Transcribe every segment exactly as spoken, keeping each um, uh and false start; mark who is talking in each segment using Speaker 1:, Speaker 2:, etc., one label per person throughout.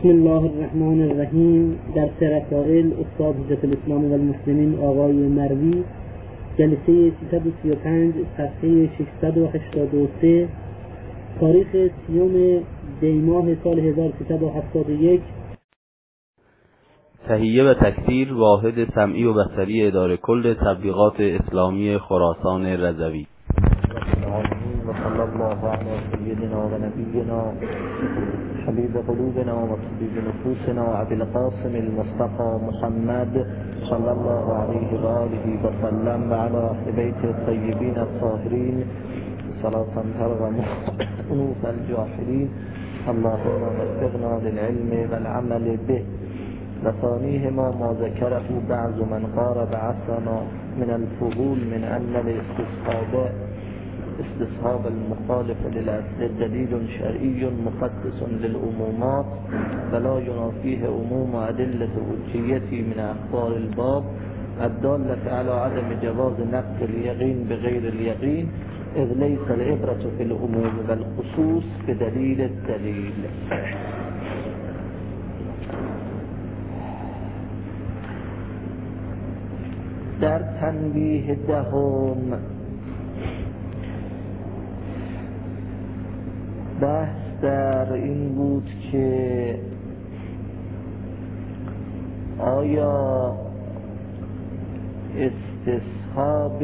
Speaker 1: بسم الله الرحمن الرحیم. در رسائل استاد حجت الاسلام و المسلمین آقای مروی، جلسه سیصد و سی و پنج، صفحه ششصد و هشتاد و سه، تاریخ سیوم دیماه سال هزار و سیصد و هفتاد و یک.
Speaker 2: تهیه و تکثیر واحد سمعی و بصری اداره کل تبلیغات اسلامی خراسان رضوی.
Speaker 3: و صلی الله علی سیدنا و نبینا حبیب قلوبنا و طبیب نفوسنا ابی القاسم المصطفى محمد صلی الله علیه و آله و سلم و علی اهل بیت الطیبین الطاهرین صلاة ترغم انوف الجاحرین. اللهم وفقنا للعلم والعمل به. لثانيهما ما ذكره بعض من قارب عصرنا من الفضول من أن الاستصحاب استصحاب المخالف للأصل دليل شرعي مقدس للأمومات فلا ينافيه أموم أدلة وجهية من أخبار الباب الدالة على عدم جواز نقد اليقين بغير اليقين، إذ ليس العبرة في الأموم والخصوص بدليل الدليل. در تنبیه دهم بحث در این بود که آیا استصحاب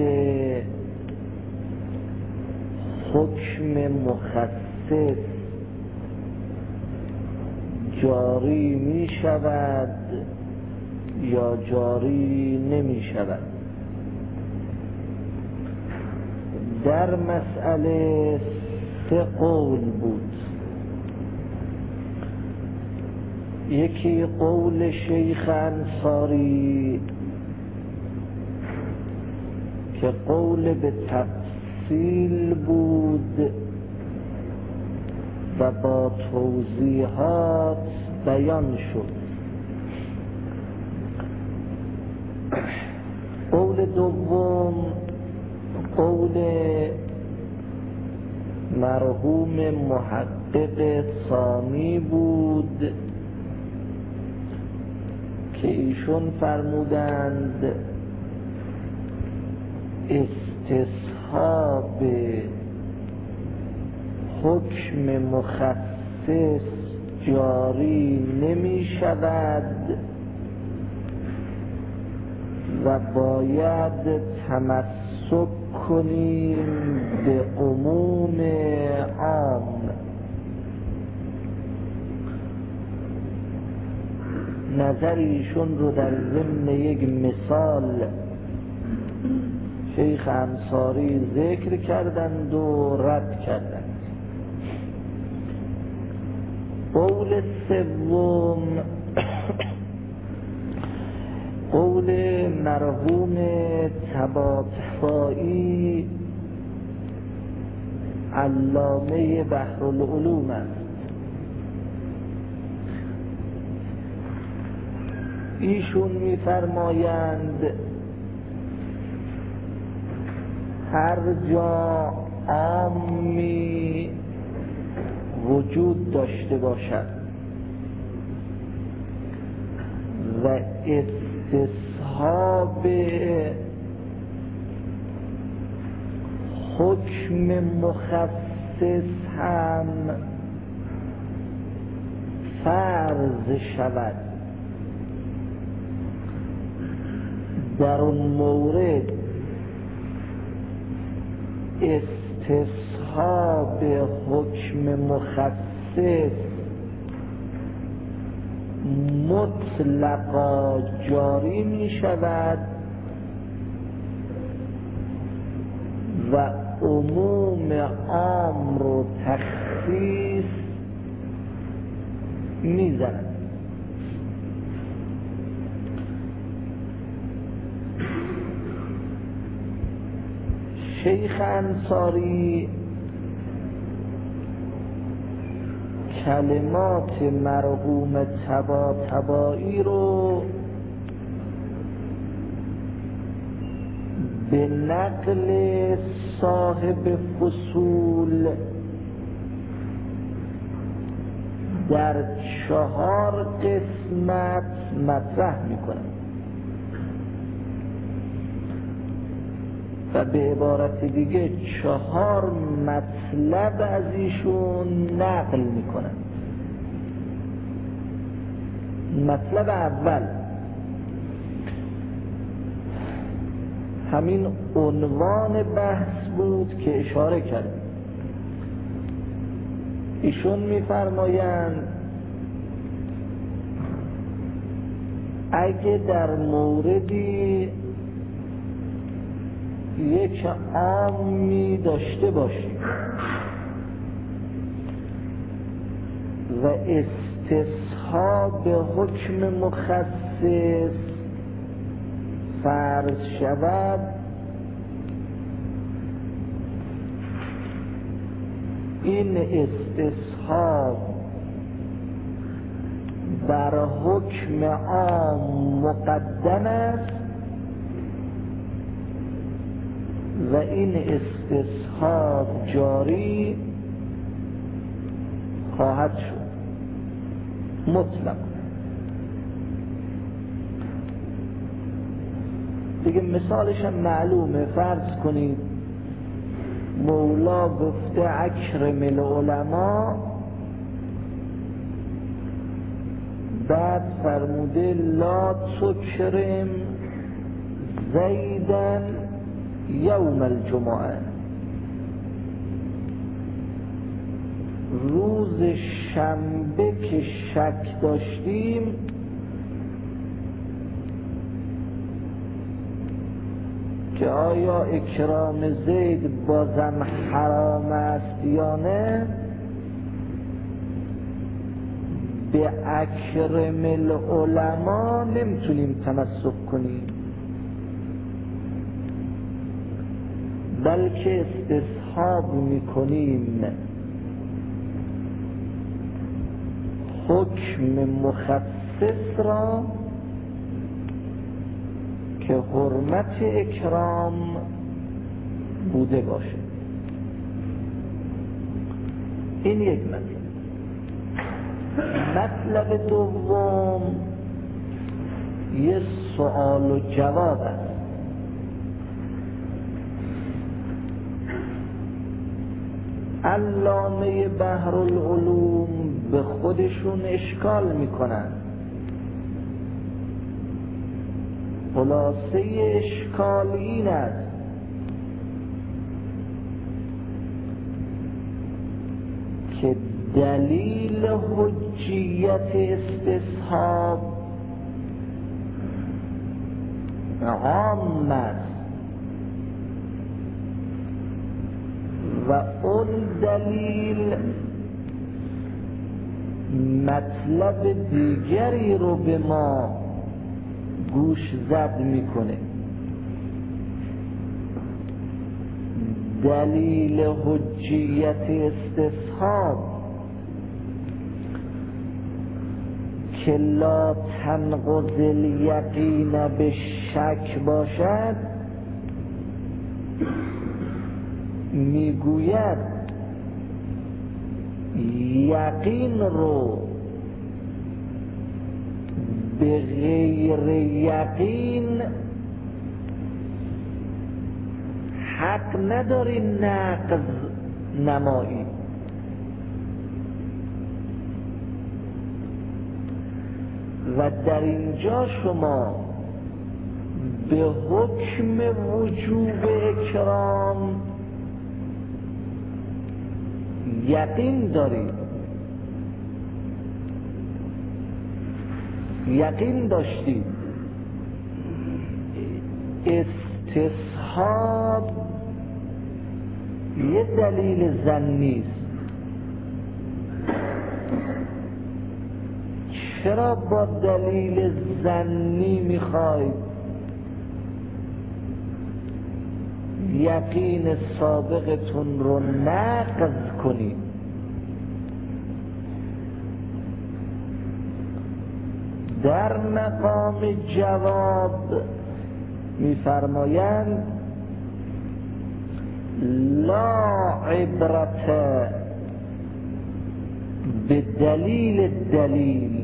Speaker 3: حکم مخصص جاری می شود یا جاری نمی شود؟ در مسئله سه قول بود. یکی قول شیخ انصاری که قول به تفصیل بود و با توضیحات بیان شد. قول دوم قول مرحوم محقق ثانی بود که ایشون فرمودند استصحاب حکم مخصص جاری نمی شود و باید تمسک کنیم به عموم عام. نظر ایشون رو در ضمن یک مثال شیخ انصاری ذکر کردند و رد کردند. قول سوم قول مرحوم طباطبایی علامه بحرالعلوم است. ایشون می‌فرمایند هر جا عامی وجود داشته باشد و استصحاب حکم مخصص هم فرض شود، در اون مورد استصحاب حکم مخصص مطلقا جاری می شود و عموم عام رو تخصیص می زند. شیخ انصاری کلمات مرحوم طباطبایی رو به نقل صاحب فصول در چهار قسمت مطرح میکنن و به عبارت دیگه چهار مطلب از ایشون نقل میکنن. مطلب اول همین عنوان بحث بود که اشاره کرد. ایشون میفرمایند اگه در موردی یک عامی داشته باشیم و استصحاب حکم مخصص فرض شود، این استصحاب بر حکم عام مقدم است و این استصحاب جاری خواهد شد مطلق. دیگه مثالش هم معلومه. فرض کنید مولا گفته اکرم العلماء، بعد فرموده لا تکرم زیدن یوم الجمعه. روز شنبه که شک داشتیم که آیا اکرام زید بازم حرام است یا نه، به اکرم العلماء نمیتونیم تمسک کنیم، بلکه استصحاب میکنیم حکم مخصص را که حرمت اکرام بوده باشه. این یک مطلب. مطلب دوم یه سوال و جواب است. علامه بحرالعلوم به خودشون اشکال میکنن. خلاصه اشکال این است که دلیل حجیت استصحاب عام است و اون دلیل مطلب دیگری رو به ما گوش زد میکنه. دلیل حجیت استصحاب که لا تنقض الیقین به شک باشد میگوید یقین رو به غیر یقین حق نداری نقض نمایی. و در اینجا شما به حکم وجوب اکرام یقین دارید، یقین داشتید. استصحاب یه دلیل ظنی است. چرا با دلیل ظنی میخواید یقین سابقتون رو نقض کنید؟ در مقام جواب میفرمایند لا عبرت به دلیل دلیل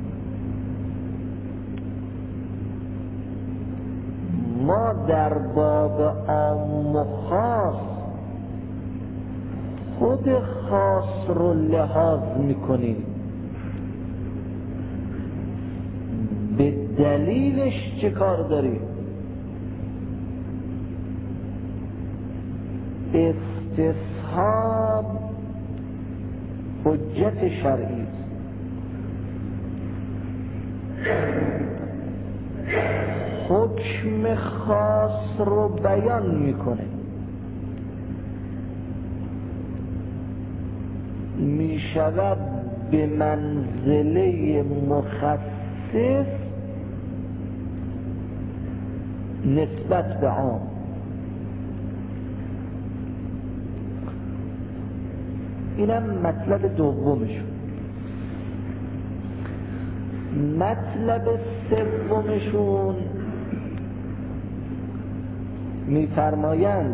Speaker 3: ما در باب عام و خاص خود خاص رو لحاظ میکنیم، به دلیلش چه کار داریم؟ استصحاب حجت شرعی است. حکم خاص رو بیان میکنه، میشود به منزله مخصص نسبت به عام. اینم مطلب دومشون. مطلب سومشون میفرمایند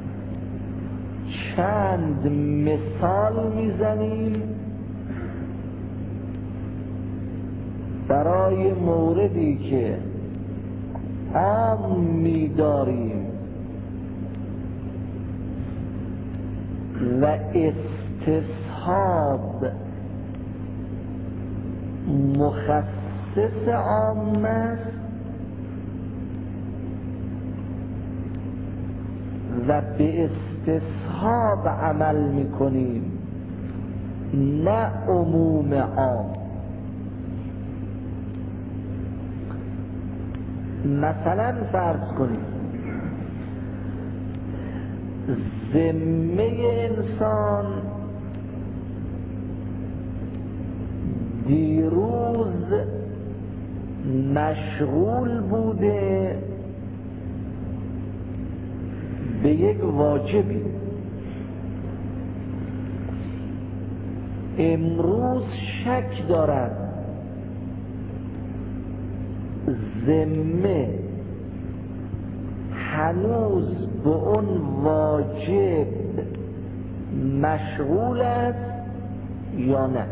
Speaker 3: چند مثال میزنیم برای موردی که عام می‌داریم و استصحاب مخصص عام است و به استصحاب عمل میکنیم نه عموم عام. مثلا فرض کنیم ذمه انسان دیروز مشغول بوده به یک واجبی، امروز شک دارد ذمه هنوز به اون واجب مشغول است یا نه.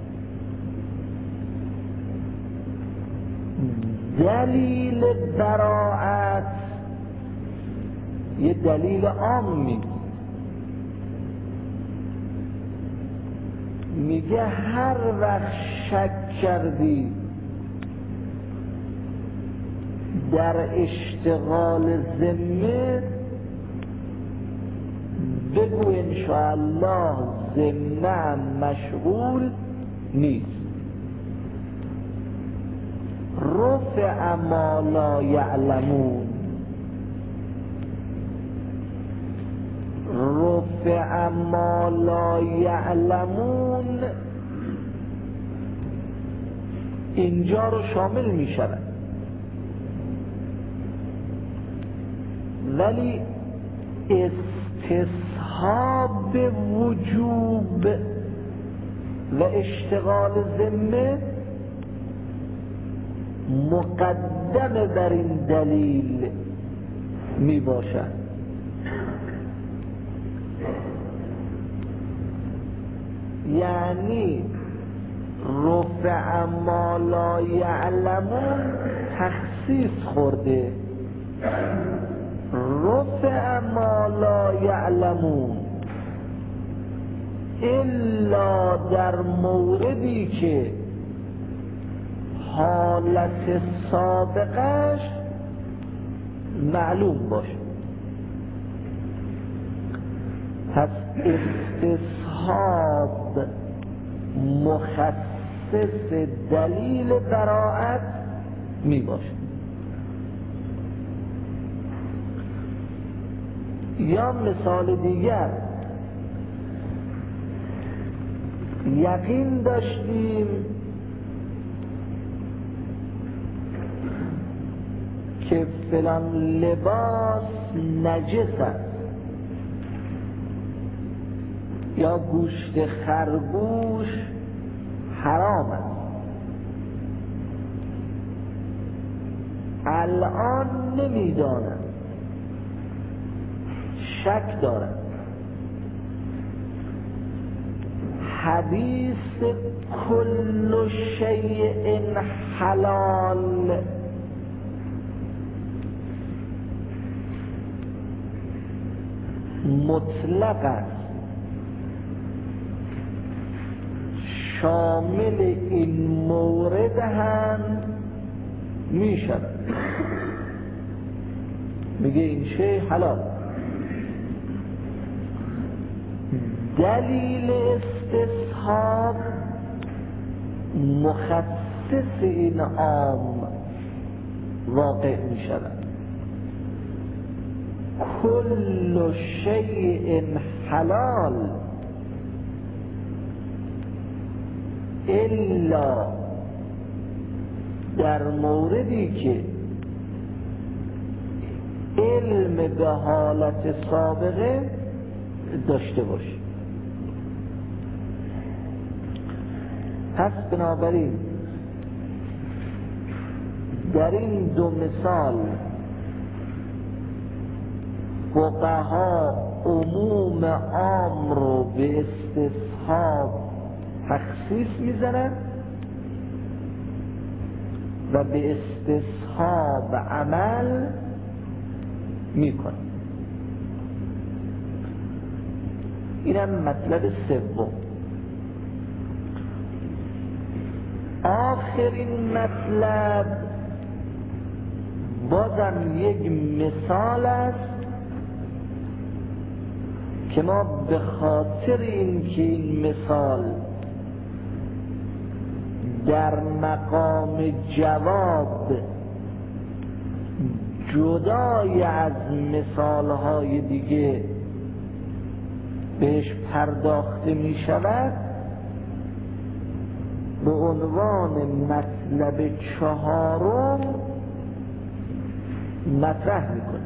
Speaker 3: دلیل براعت یه دلیل عام میگه، میگه هر وقت شک کردی در اشتغال ذمه بگو انشاءالله ذمه مشغول نیست. رفع ما لا یعلمون، رفع ما لا یعلمون اینجا رو شامل می شود، ولی استصحاب وجوب و اشتغال ذمه مقدم بر این دلیل می باشد. یعنی رفع ما لا یعلمون تخصیص خورده، رفع ما لا یعلمون الا در موردی که حالت سابقش معلوم باشه. پس استصحاب مخصص دلیل براعت می باشه. یا مثال دیگر، یقین داشتیم که فلان لباس نجس است یا گوشت خرگوش حرام است، الان نمیدانم، شک دارم. حدیث کل شیء حلال مطلق است، شامل این مورد هم می شود. میگه این شی حلال. دلیل استصحاب مخصص این عام واقع می شود. کل شیء حلال الا در موردی که علم به حالت سابقه داشته باشه. پس بنابراین در این دو مثال فقها عموم عام رو به استصحاب تخصیص میزنن و به استصحاب عمل میکنن. اینم مطلب سوم. آخرین مطلب بازم یک مثال است که ما به خاطر اینکه این مثال در مقام جواب جدای از مثالهای دیگه بهش پرداخته می شود، به عنوان مطلب چهارم مطرح میکنه.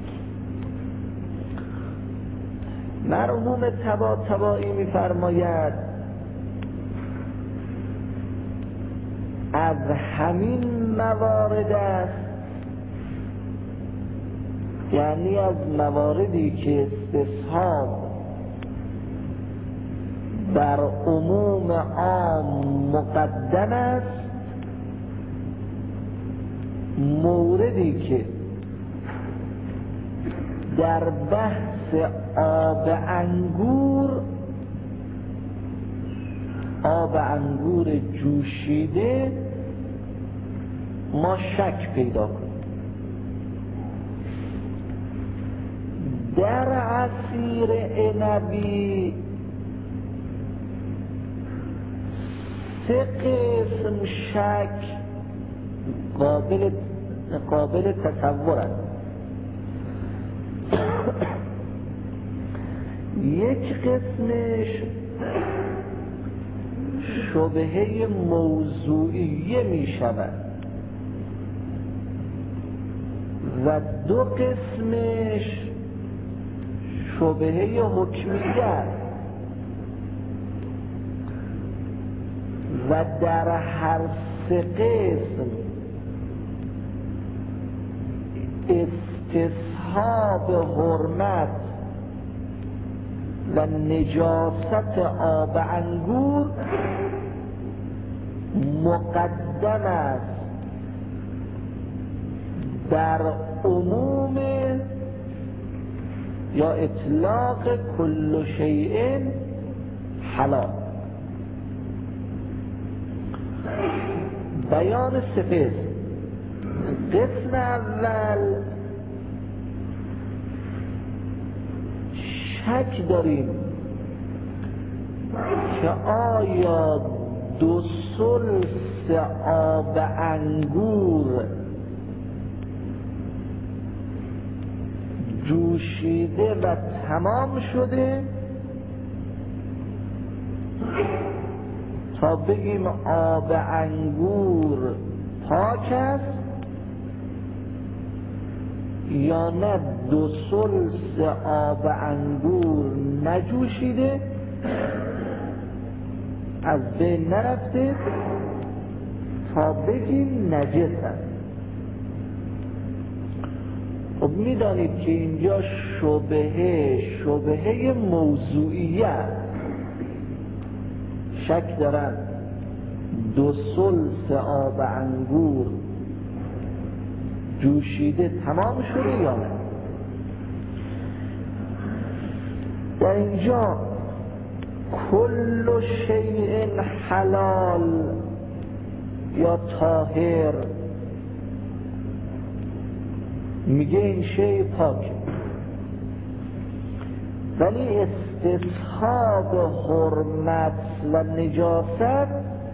Speaker 3: مرحوم طباطبایی میفرماید از همین موارد است، یعنی از مواردی که استصحاب بر عموم عام مقدم است، موردی که در بحث آب انگور آب انگور جوشیده ما شک پیدا کنیم. در عصیر عنبی سه قسم شک قابل قابل تصور است. یک قسمش شبهه موضوعیه می شود و دو قسمش شبهه حکمیه است و در هر سه قسم استصحاب حرمت و نجاست آب انگور مقدم است در عموم یا اطلاق کل شیء حلال. بیان سه قسم اول شک داریم که آیا دو ثلث آب انگور جوشیده و تمام شده تا بگیم آب انگور پاک است، یا نه دو ثلث آب انگور نجوشیده از بین نرفته تا بگیم نجس است. خب میدانید که اینجا شبهه شبهه موضوعیه است. شک دارن دو سلس آب انگور جوشیده تمام شده یا نه. در اینجا کل شیء حلال یا طاهر میگه این شیء پاک، ولی استصحاب حرمت و نجاست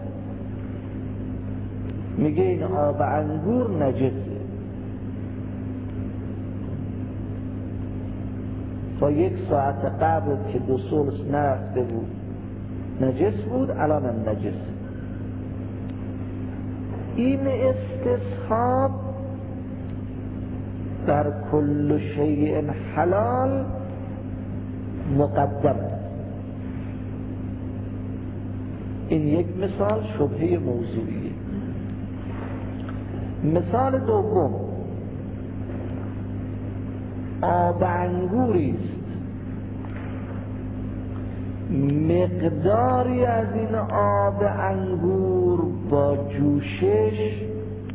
Speaker 3: میگه این آب انگور نجسه. تا یک ساعت قبل که دو سلس نرفته بود نجس بود، الان هم نجس. این استصحاب در کل شیء حلال مقدم است. این یک مثال شبهه موضوعیه. مثال دوم آب انگوری است مقداری از این آب انگور با جوشش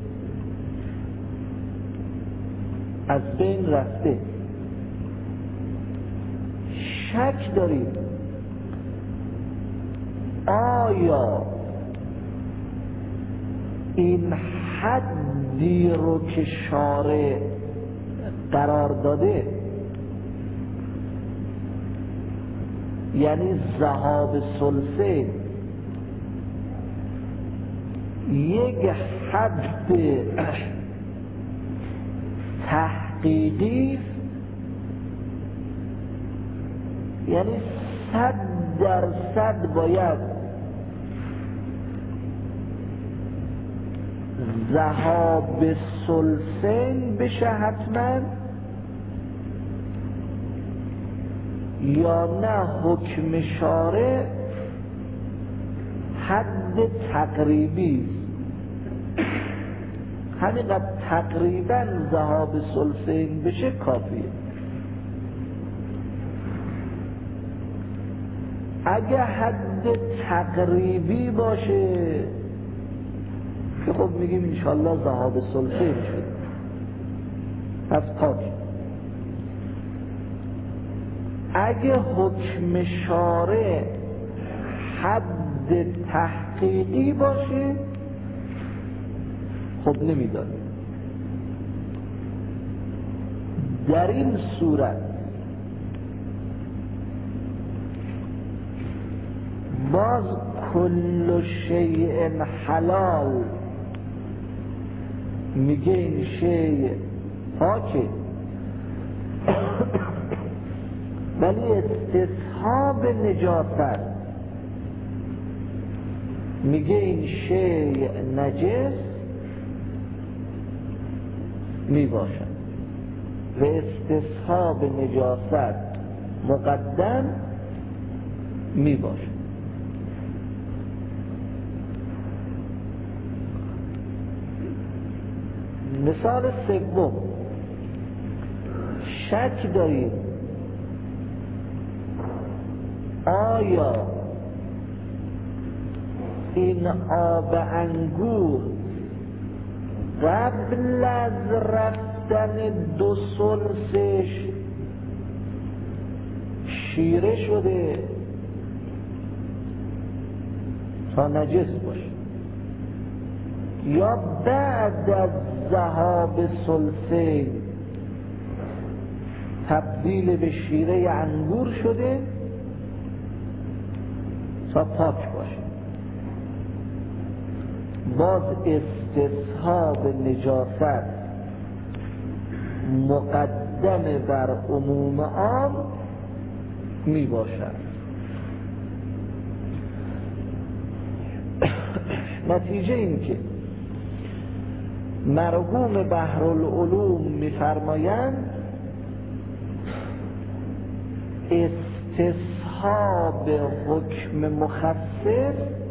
Speaker 3: از بین رفته. شک داریم آیا این حدی رو که شارع قرار داده، یعنی ذهاب ثلثه، یک حد تحقیقی، یعنی صد درصد باید ذهاب ثلثین بشه حتما، یا نه حکم شارع حد تقریبی، همینقدر تقریبا ذهاب ثلثین بشه کافیه. اگه حد تقریبی باشه که خب میگیم انشالله ذهاب ثلثین شد، پس پاک. اگه حکم شارع حد تحقیقی باشه خب نمیدانه. در این صورت باز کل شیء حلال میگه این شیء پاکه، ولی استصحاب نجاست میگه این شیء نجس میباشد و استصحاب نجاست مقدم میباشد. مثال سوم، شک دارید آیا این آب انگور قبل از رفتن دو سلسش شیره شده تا نجس باشه، یا بعد از ذهاب سلسه تبدیل به شیره انگور شده تا پاک باشه. باز استصحاب نجاست مقدم بر عموم عام می باشد. نتیجه این که مرحوم بحرالعلوم می‌فرمایند استصحاب حکم مخصص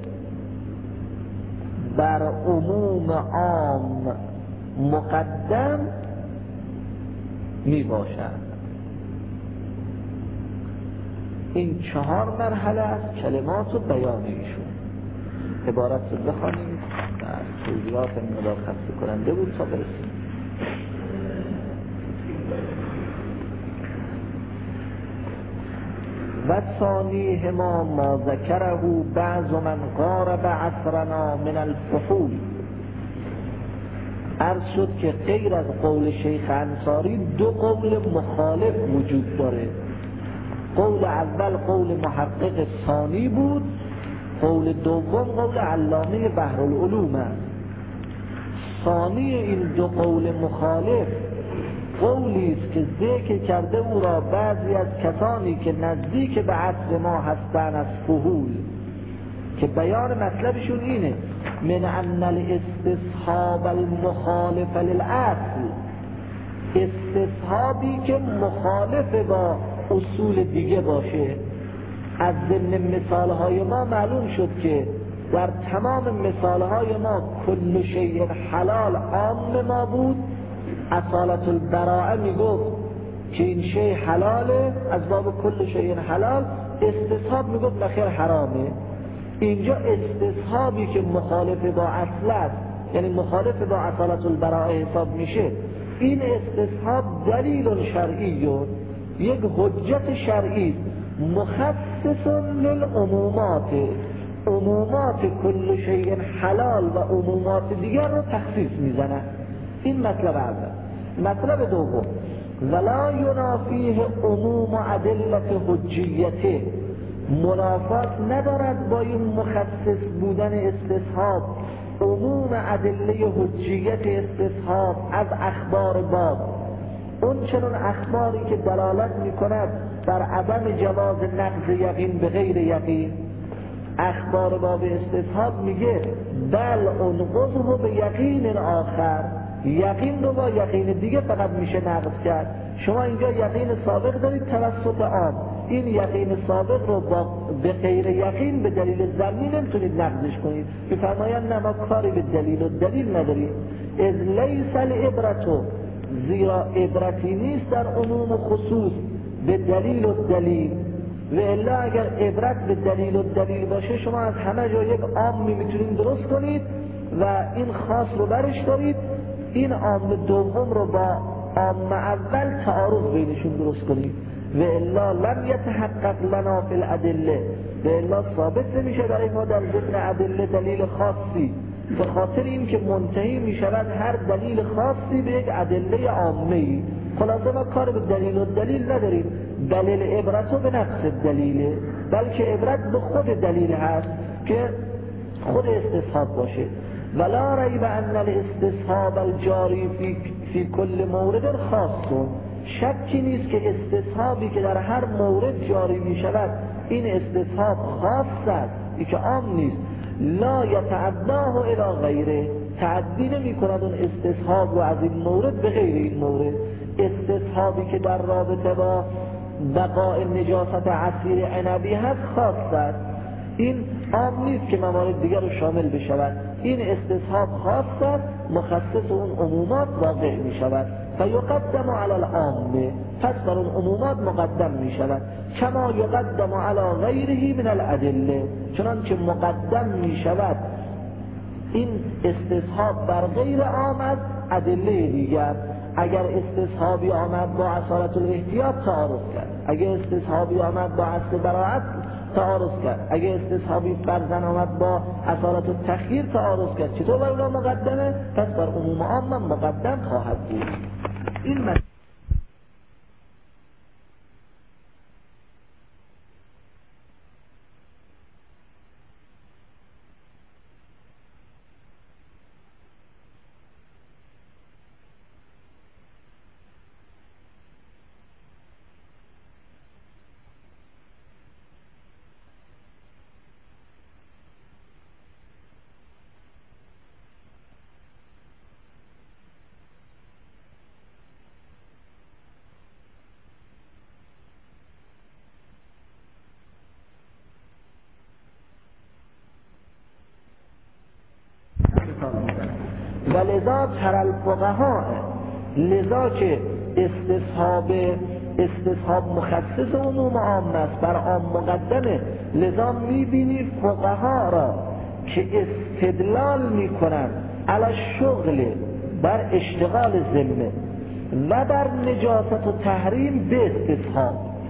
Speaker 3: بر عموم عام مقدم می باشد. این چهار مرحله است کلمات و بیان ایشون. عبارت رو بخوانیم در توضیحات مدار خسته کننده بود تا برسیم. و ثانیهما ما ذکره بعض من قارب عصرنا من الفحول. عرض شد که غیر از قول شیخ انصاری دو قول مخالف وجود داره. قول اول قول محقق ثانی بود، قول دوم قول علامه بحرالعلوم است. ثانی این دو قول مخالف قولی است که ذکر کرده او را بعضی از کسانی که نزدیک به عصر ما هستند از فحول، که بیان مطلبشون اینه من ان الاستصحاب المخالف للاصل، استصحابی که مخالف با اصول دیگه باشه. از ضمن مثالهای ما معلوم شد که در تمام مثالهای ما کل شیء حلال عام ما بود. اصالت البراءه میگفت که این شیء حلاله از باب کل شیء حلال، استصحاب میگفت نخیر حرامه. اینجا استصحابی که مخالف با اصل است، یعنی مخالف با اصالت البراءه حساب میشه، این استصحاب دلیل شرعی، یک حجت شرعی مخصص للعمومات، عمومات کل شیء حلال و عمومات دیگر رو تخصیص میزنه. این مطلب اول. مطلب دوم ولا ینافیه عموم ادله حجیته، منافات ندارد با این مخصص بودن استصحاب عموم ادله حجیت استصحاب از اخبار باب. اون چنون اخباری که دلالت میکند بر عدم جواز نقض یقین به غیر یقین. اخبار باب استصحاب میگه بل انقضه به یقین آخر، یقین رو با یقین دیگه فقط میشه نقض کرد. شما اینجا یقین سابق دارید توسط عام، این یقین سابق رو با به غیر یقین به دلیل ظنی نمیتونید نقضش کنید. میفرمایند نه ما کاری به دلیل و دلیل نداریم. اذ لیس العبرة، زیرا عبرتی نیست در عموم و خصوص به دلیل و دلیل. و الا اگر عبرت به دلیل و دلیل باشه شما از همه جا یک عامی میتونید درست کنید و این خاص رو برش دارید، این عام دوم رو با عام اول تعارض بینشون درست کنید. و الا لم یتحقق لنا فی الادله، و الا ثابت نمیشه برای ما در ضمن ادله دلیل خاصی، به خاطر این که منتهی میشود هر دلیل خاصی به یک ادله عامه‌ای. خلاصه ما کار به دلیل و دلیل نداریم. دلیل عبرت رو به نقص دلیله، بلکه عبرت به خود دلیل هست که خود استصحاب باشه. ولا ریب ان الاستصحاب الجاری فی, فی کل مورد خاص، شکی نیست که استصحابی که در هر مورد جاری می شود این استصحاب خاص است، این که عام نیست. لا یتعداه الی غیره، تعدی نمی کند اون استصحاب رو از این مورد به غیر این مورد. استصحابی که در رابطه با بقاء نجاست عصیر عنبی هست خاص است، این عام نیست که موارد دیگر رو شامل بشود. این استصحاب خاص است، مخصص اون عمومات واقع می شود. فیقدم علی العامه، پس بر اون عمومات مقدم می شود. کما یقدم علی غیره من الادله، چنانچه مقدم می شود این استصحاب بر غیر عام از ادله دیگر. اگر استصحابی آمد با اصالت الاحتیاط تعارض کرد، اگر استصحابی آمد با اصل براعت تعارض کرد، اگر استصحابی فرضاً آمد با اصالت التخییر تعارض کرد، چطور بر اونا مقدمه؟ پس بر عموم عام مقدم خواهد بود. این مطلب ولذا تر الفقهاء، لذا که استصحاب استصحاب مخصص عموم عام است، بر عام مقدمه. لذا میبینی فقها را که استدلال میکنن علی شغل بر اشتغال ذمه و بر نجاست و تحریم به استصحاب،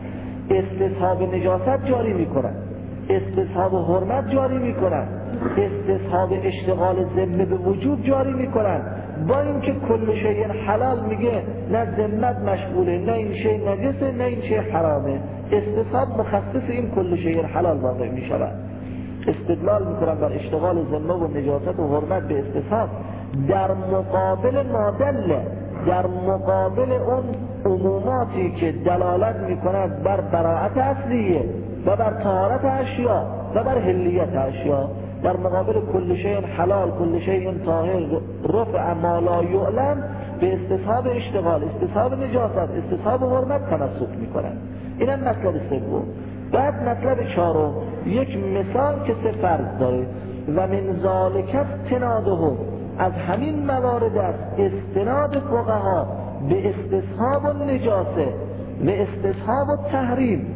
Speaker 3: استصحاب نجاست جاری میکنن، استصحاب حرمت جاری میکنن، استصحاب اشتغال ذمه به وجوب جاری میکنن، با اینکه کل شیء حلال میگه نه ذمت مشغوله، نه این شیء نجسه، نه این شیء حرامه. استصحاب مخصص این کل شیء حلال واقع میشود. استدلال میکنن بر اشتغال ذمه و نجاست و حرمت به استصحاب در مقابل مادله، در مقابل اون عموماتی که دلالت میکند بر براءت اصلیه و بر طهارت اشیا و بر حلیت اشیا، در مقابل کل شیء حلال، کل شیء طاهر، رفع ما لا یعلم به استصحاب اشتغال، استصحاب نجاست، استصحاب حرمت تمسک میکنن. اینم مطلب سوم. بعد مطلب چهارم یک مثال که سه فرض داره و من ذالک استناده، از همین موارد است استناد فقها به استصحاب و نجاسه و استصحاب و تحریم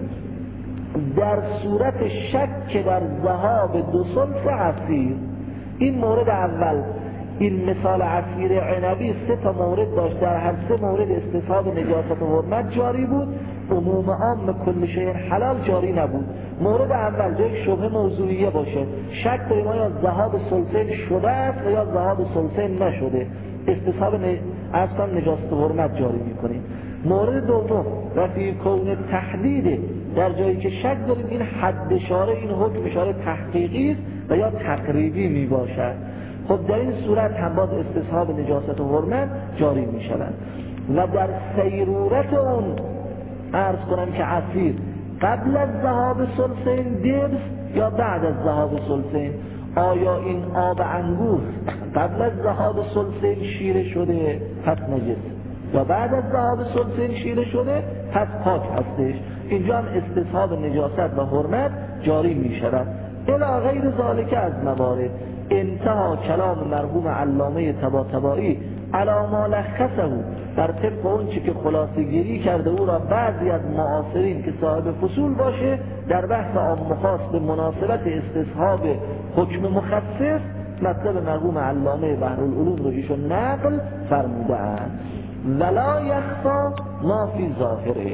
Speaker 3: در صورت شک در ذهاب دو ثلث عصیر. این مورد اول، این مثال عصیر عنبی سه تا مورد داشت، در هر سه مورد استصحاب نجاست و حرمت جاری بود، عموم عام کل شیء حلال جاری نبود. مورد اول جای شبهه موضوعیه باشه، شک داریم آیا ذهاب ثلثین شده است و یا ذهاب ثلثین نشده، استصحاب اصلا نجاست و حرمت جاری میکنیم. مورد دوم رفیع کون تحدید، در جایی که شک داریم این حد اشاره، این حکم اشاره تحقیقی است و یا تقریبی می باشد. خب در این صورت هم باز استصحاب نجاست و حرمت جاری می شود. و در سیرورت اون عرض کنم که عصیر قبل از ذهاب ثلثین دبس یا بعد از ذهاب ثلثین، آیا این آب انگور قبل از ذهاب ثلثین شیره شده پس نجس یا بعد از ذهاب ثلثین شیره شده پس پاک هستش؟ اینجا هم استصحاب نجاست و حرمت جاری می شود. الی غیر ذالک از موارد. انتها کلام مرحوم علامه طباطبایی علی ما لخصه، در طبق اون چی که خلاصه گیری کرده او را بعضی از معاصرین که صاحب فصول باشه در بحث عام خاص به مناسبت استصحاب حکم مخصص، مطلب مرحوم علامه بحرالعلوم رو ایشون نقل فرموده اند. ولا یخفا ما فی ظاهره.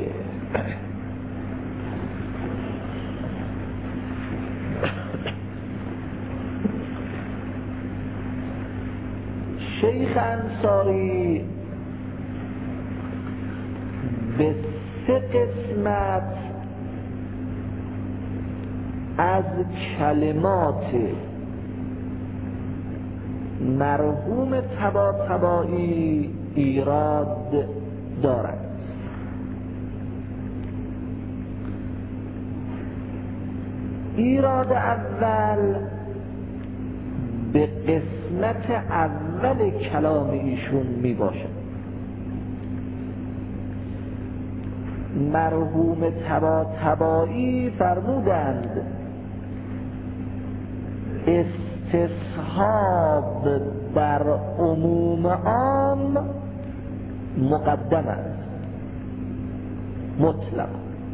Speaker 3: شیخ انصاری به سه قسمت از کلمات مرحوم طباطبایی ایراد دارد. ایراد اول به قسمت اول کلام ایشون می باشد. مرحوم طباطبایی فرمودند استصحاب بر عموم عام مقدم است مطلق.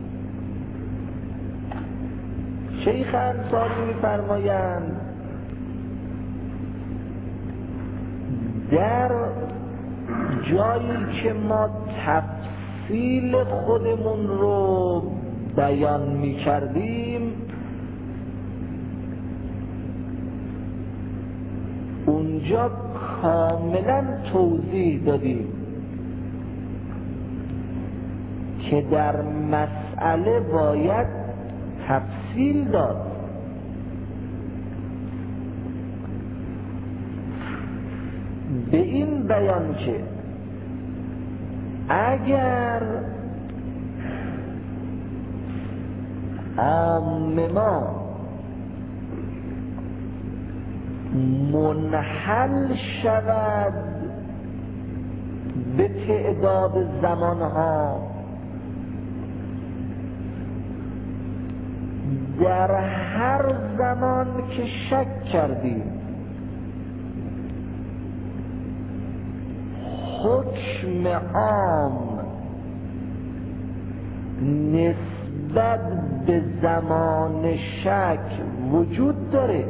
Speaker 3: شیخ انصاری می‌فرمایند در جایی که ما تفصیل خودمون رو بیان می‌کردیم اونجا کاملا توضیح دادیم که در مسئله باید تفصیل داد. به این بیان که اگر عام ما منحل شود به تعداد زمانها، در هر زمان که شک کردیم حکم عام نسبت به زمان شک وجود داره.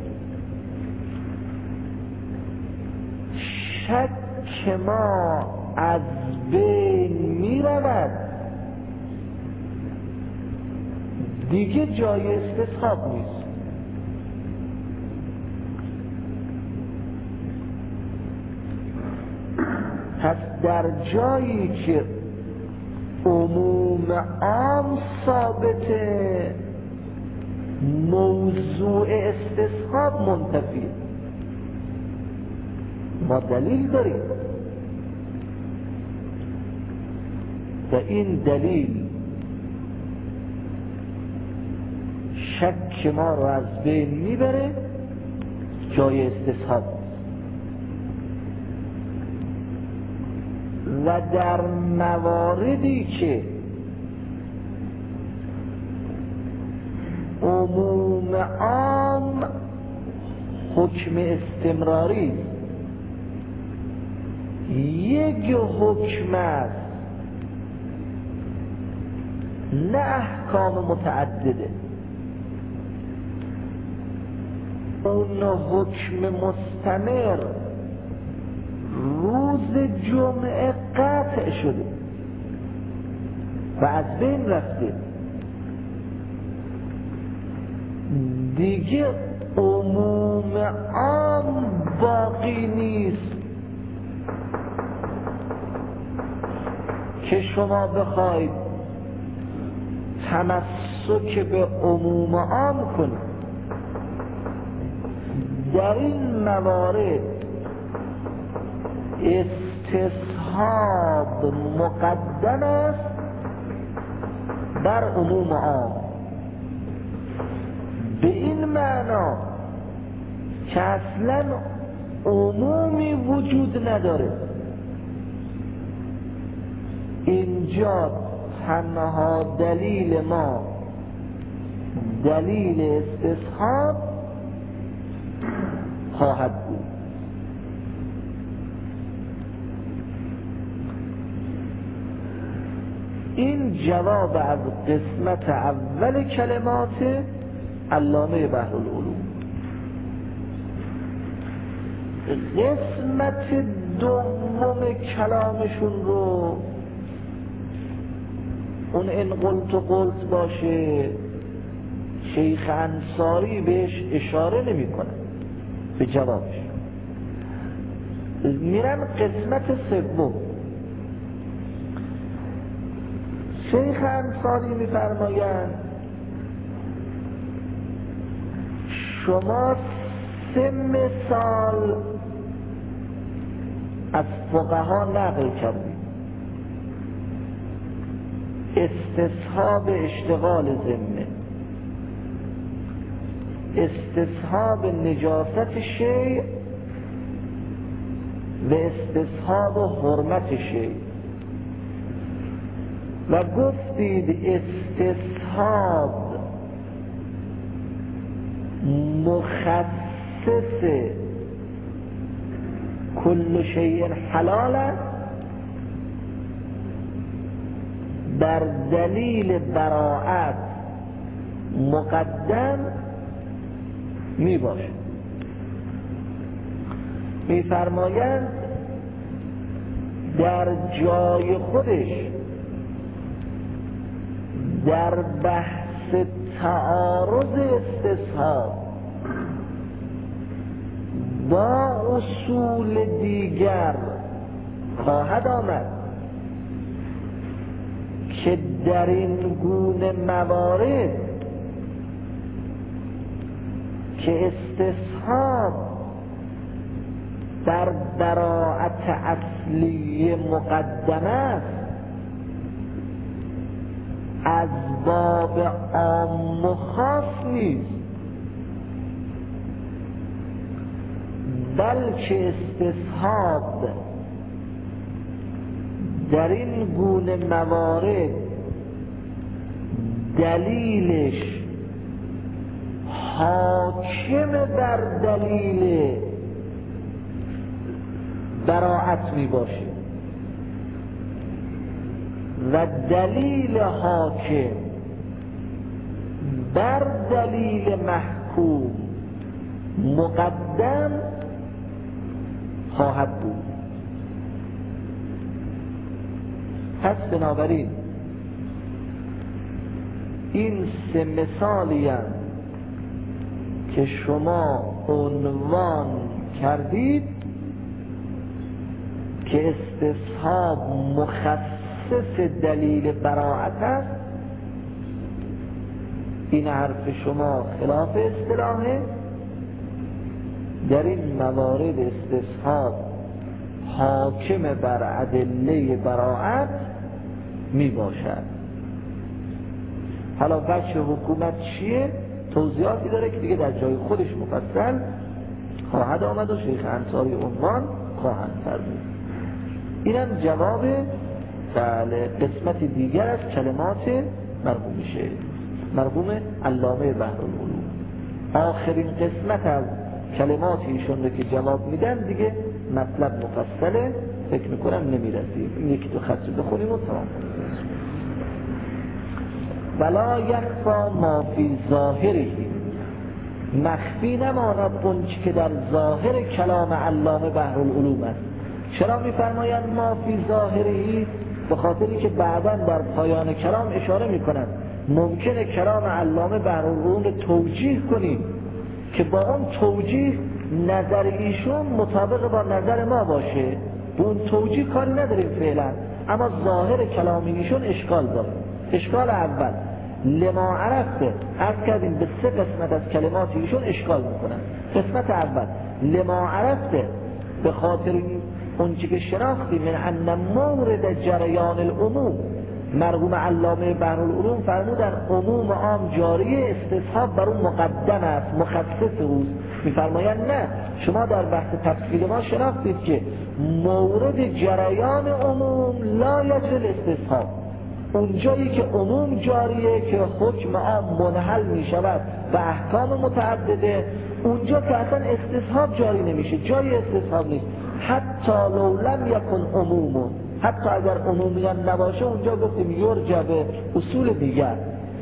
Speaker 3: شک ما از بین می رود، دیگه جای استصحاب نیست. پس در جایی که عموم عام ثابته، موضوع استصحاب منتفیه. ما دلیل داریم و این دلیل شک ما رو از بین میبره، جای استصحاب. و در مواردی که عموم عام حکم استمراری یک حکم است، نه احکام متعدده، اون حکم مستمر روز جمعه قطع شده و از بین رفته، دیگه عموم عام باقی نیست که شما بخواید تمسک به عموم عام کنید. در این موارد استصحاب مقدم است بر عموم عام، به این معنا که اصلا عمومی وجود نداره. اینجا تنها دلیل ما دلیل استصحاب خواهد بود. این جواب از قسمت اول کلمات علامه بحرالعلوم. قسمت دوم کلامشون رو اون ان قلت و قلت باشه، شیخ انصاری بهش اشاره نمی کنه به جوابش. میرن قسمت سوم. شیخ انصاری میفرمایند شما سه مثال از فقها نقل کردید: استصحاب اشتغال ذمه، استصحاب نجاست شیء و استصحاب حرمت شیء. و گفتید استصحاب مخصص کل شیء حلال است، بر دلیل براءت مقدم می باشه. می فرمایند در جای خودش در بحث تعارض استصحاب با اصول دیگر خواهد آمد که در این گونه موارد که استصحاب بر براءت اصلی مقدم است، از باب عام و خاص نیست، بلکه استصحاب در این گونه موارد دلیلش حاکم بر دلیل براءت می باشه و دلیل حاکم بر دلیل محکوم مقدم خواهد بود. پس بنابراین این سه مثالی هم که شما عنوان کردید که استصحاب مخصص دلیل براعت است، این حرف شما خلاف اصطلاحه. در این موارد استصحاب حاکم بر ادله براعت می باشد. حالا بچه حکومت چیه؟ توضیحاتی داره که دیگه در جای خودش مفصل خواهد آمد و شیخ انصاری عنوان خواهند فرمود. اینم جواب بله قسمت دیگر از کلمات مرحوم شیخ مرحوم علامه بحرالعلوم. آخرین قسمت از کلمات ایشون رو که جواب میدن دیگه مطلب مفصله، فکر میکنم نمیرسیم. این یکی دو خط رو بخونیم و تمام. ولا یخفا ما فی ظاهره، مخفی نماند اونچه که در ظاهر کلام علامه بحرالعلوم است. چرا میفرمایند ما فی ظاهره؟ به خاطری که بعداً در پایان کلام اشاره میکنند ممکنه کلام علامه بحرالعلوم رو توجیه کنیم که با اون توجیه نظر ایشون مطابق با نظر ما باشه، با اون توجیه کاری نداریم فعلا، اما ظاهر کلام ایشون اشکال داره. اشکال اول لما عرفته، عرض کردیم به سه قسمت از کلمات ایشون اشکال میکنن. قسمت اول لما عرفته، به خاطر اون چی که شناختی من ان مورد جریان العموم. مرحوم علامه بحرالعلوم فرمودن عموم عام جاری، استصحاب بر اون مقدم است، مخصص اوست. میفرمایند نه، شما در بحث تفصیل ما شناختید که مورد جریان عموم لا یجوز استصحاب، اون جایی که عموم جاریه که حکم عام منحل می شود و احکام متعدده، اونجا که اصلا استصحاب جاری نمیشه، جای استصحاب نیست. حتی لو لم یکن عموم، حتی اگر عمومی هم نباشه، اونجا گفتیم یرجع به اصول دیگر.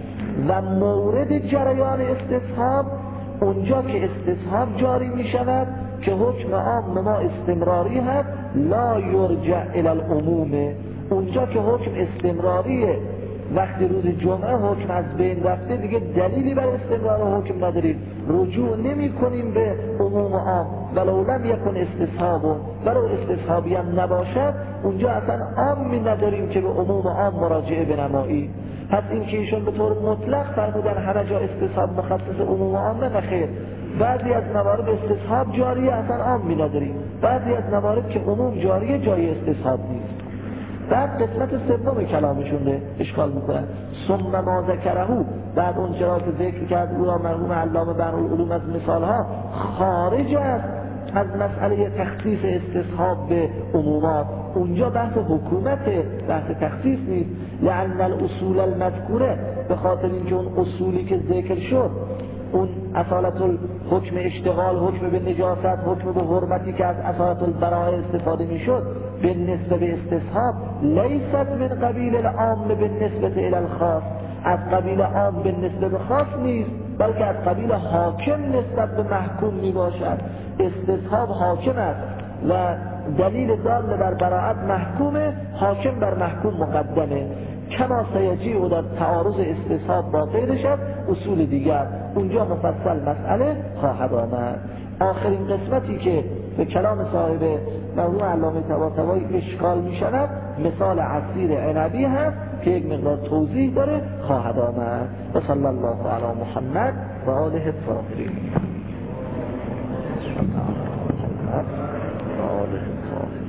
Speaker 3: و مورد جریان استصحاب اونجا که استصحاب جاری می شود که حکم عام ما استمراری هست، لا یرجع الی العموم، اونجا که حکم استمراریه، وقتی روز جمعه حکم از بین رفته دیگه دلیلی بر استمرار حکم نداریم، رجوع نمی کنیم به عموم عام. ولو لم یکن استصحاب، ولو استصحابی هم نباشد، اونجا اصلا عامی نداریم که به عموم عام مراجعه بنمایی. پس این که ایشون به طور مطلق فرمودن همه جا استصحاب مخصص عموم عام، نه خیر. بعضی از موارد استصحاب جاریه اصلا عامی نداریم، بعضی از موارد که عموم جاریه جای استصحاب نیست. بعد قسمت سوم کلامشون رو اشکال میکنن. ثم ما ذکرهو، بعد اون چرا که ذکر کرد او را مرحوم علامه بحرالعلوم از مثالها خارج است از مسئله تخصیص استصحاب به عمومات، اونجا بحث حکومت، بحث تخصیص نیست. لأن الاصول المذکوره، به خاطر اینکه اون اصولی که ذکر شد، اون اصالت الحکم اشتغال، حکم به نجاست، حکم به حرمتی که از اصالت البراءه استفاده میشد به نسبت به استصحاب، لیست من قبیل العام به نسبت الی الخاص، از قبیل عام به نسبت به خاص نیست، بلکه از قبیل حاکم نسبت به محکوم می باشد. استصحاب حاکم است و دلیل دال بر براعت محکومه، حاکم بر محکوم مقدمه. کما سیجی و در تعارض استصحاب با غیرش اصول دیگر، اونجا مفصل مسئله خواهد آمد. آخرین قسمتی که به کلام صاحب مرحوم علامه طباطبایی اشکال می شود، مثال عصیر عنبی هست که یک مقدار توضیح داره، خواهد آمد. و صلی الله علی محمد و آله الطاهرین. و آله الطاهرین.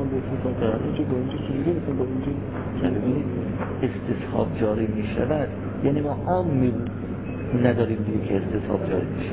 Speaker 3: استصحاب جاری می شود یعنی ما عام می نداریم دیگه که استصحاب جاری میشه.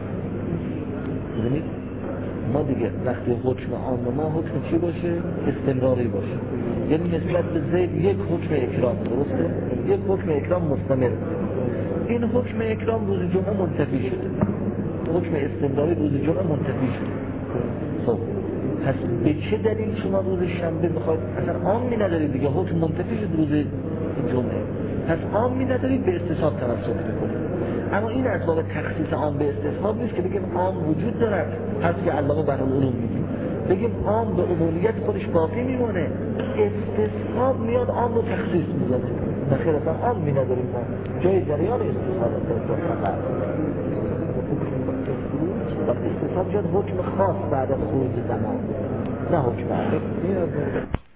Speaker 3: یعنی ما دیگه وقتی حکم عام ما حکم چی باشه؟ استمراری باشه. یعنی نسبت به زید یک حکم اکرام، درسته؟ یک حکم اکرام مستمر. این حکم اکرام روز جمعه منتفی شده، حکم استمراری روز جمعه منتفی شده. خب پس به چه دلیل شما روز شنبه میخواید؟ اصلا عامی ندارید دیگه، حکم منتفی شده روز جمعه، پس عامی ندارید، به استصحاب تناسب میکنید. اما این از باب تخصیص عام به استصحاب نیست که بگیم عام وجود دارد، پس که علامه بنالعلوم میگیم بگیم عام به عمومیت خودش باقی میمونه، استصحاب میاد عام رو تخصیص میزنه. نخیر اصلا عامی نداریم، ما جای جریان استصحاب فقط و استصحاب جد حکم خاص بعد از خروج زمان، نه حکم عام.